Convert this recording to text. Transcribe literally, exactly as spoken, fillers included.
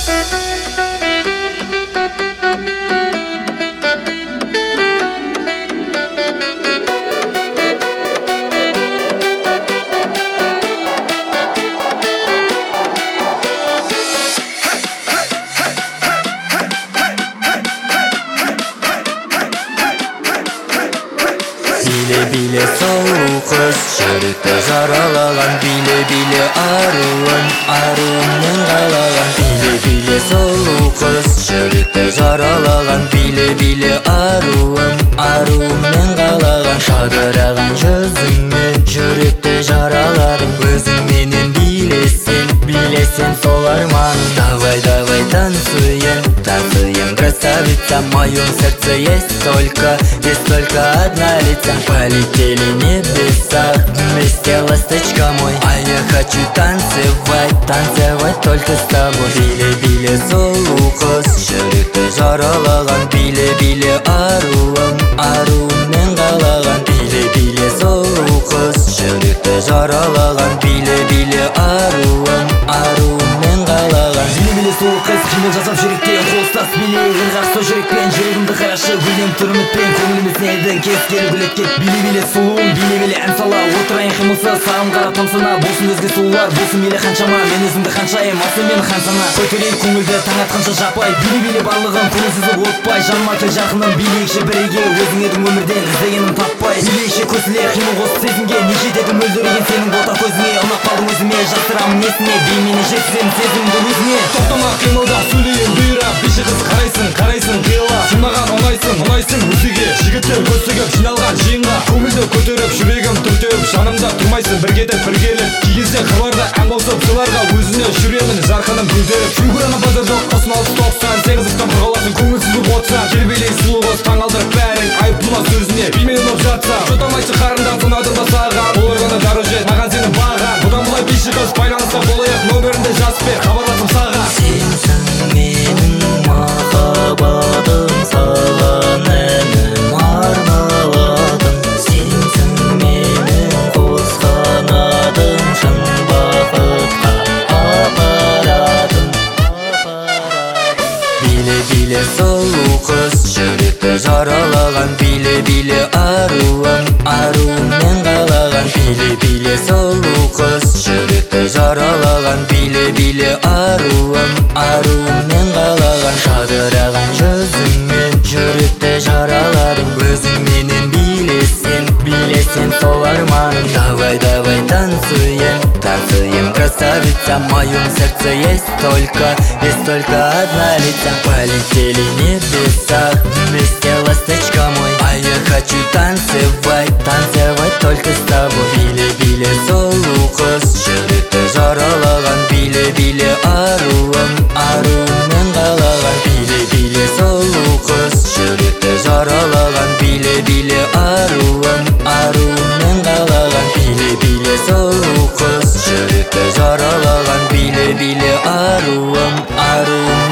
Bile soğuk kız çürükte jaralagan, bile bile arıwan arıwnen galagan. Bile bile soğuk kız çürükte jaralagan, bile bile arıwan arıwnen galagan. Şadıragan yüzüngni жүректе жараладың, өзің менен билесең билесең сол арманым. Давай давай танцуем танцуем, красавица, в моем сердце есть только есть только одна лица. Полетели в небесах вместе, ласточка мой, а я хочу танцевать танцевать только с тобой. Биле биле соолу кыз жүректе жаралаган, биле биле арыуым арыуыммен калаган. Биле биле соолу кыз жүректе жаралаган, биле биле арыуым арыуыммен калаган. Биле биле соолу кыз кимыл жасап жүректе кол ұстас, биле жақсы жүрекпен жүрегімді қарашы гүлден тұр үмітпен, көңіліміз неден кез келіп гүлеп кет. Биле биле сұлуым, биле биле ән сала, отырайын қимылсыз саған қарап тамсана. Болсын өзге сұлулар, болсын мейлі қаншама, мен өзімді қаншайым, алсын мен хан сана. Көтерейін көңілді таң атқанша жаппай, биле биле барлығын көңілсіз отпай. Жаныма кел жақыным, билейікші бірге, өзің едің өмірден іздегенім таппай. Билейікші көсіле қимыл қос сезімге, не жетеді мөлдіреген сенің бота көзіңе. Ұнап қалдың өзіме, жасырамын несіне, беймені жетсем сезімді өзіңе. Тоқтама қимылда сөйлейін бұйра, биші қыз қарайсың қарайсың қиыла. Шынаған ұнайсың ұнайсың өзіге, жігіттер көз тігіп жиналған жиынға. Көңілді көтеріп жүрегім түртіп, жанымда тұрмайсың бір кетіп бір келіп. Кей кезде қырларда ән қосып сыйларға, өзіне жүремін жарқыным көтеріп. Фигураңа базар жоқ, тоқсан алты тоқсан сегіз ұстан құрғаласың, көңілсіз боп отсаң. Келбелей сұлу қыз таң алдырып бәрің, айыптыма сөзіне беймен ұнап жатсаң. Жұтамайшы қарындам сынадым да саған, ол ұрғаны дары жет маған сені баға. Бұдан бұлай биші қыз байланыста болайық, нөмірінде жазып бер, хабарласым саған. Сенсің менің махаббатым, саған әнім арналадым. Сенсің менің қос қанатым, шын бақытқа апарадым. Биле биле сұлу қыз жүректі жаралаган, биле биле арыуым арыуыммен калаган. Биле биле сұлу қыз жүректі жаралаган, биле биле арыуым арыуыммен калаган. Шадыраган жүзіңмен жүректе жараладың, өзің менен билесең билесең сол арманым. Давай давай танцуем танцуем, красавица, в моем сердце есть только есть только одна лица. Полетели в небесах вместе, ласточка мой, а я хочу танцевать танцевать только с тобой. Биле биле соолу кыз жүректе жаралаган, биле биле арыуым арыуыммен калаган. Биле биле соолу кыз жүректе жаралаган, биле биле арыуым арыуыммен калаган. Биле биле соолу кыз жүректе жаралаган, биле биле арыуым арыуым